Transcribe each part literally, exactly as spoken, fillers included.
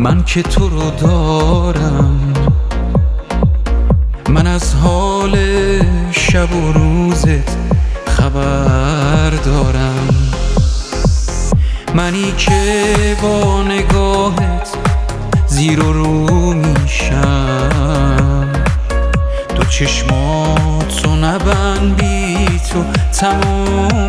من که تو رو دارم، من از حال شب و روزت خبر دارم. منی که با نگاهت زیر و رو میشم، تو چشماتو نبند بی تو تموم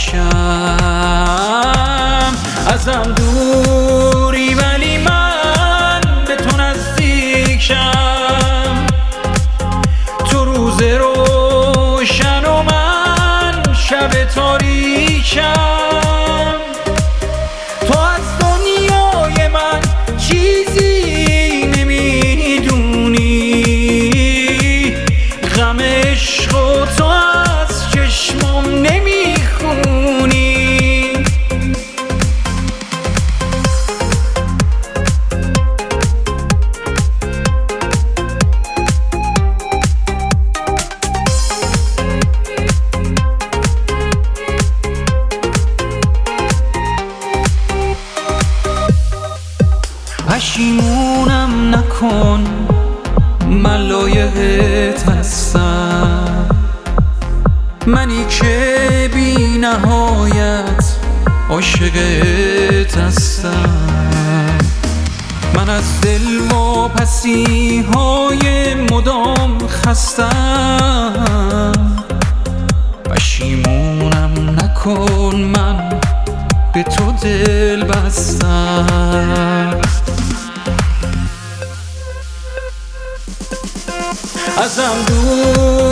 میشم. ازم دوری ولی من به تو نزدیکشم، تو روز روشن و من شب تاریکم. تو از دنیای من چیزی نمیدونی، غم عشق و تو از چشمم نمیخونی. پشیمونم نکن، من لایقت هستم، منی که بی نهایت عاشقت هستم. من از دل واپسی های مدام خستم. پشیمونم نکن، من به تو دل بستم. ازم دور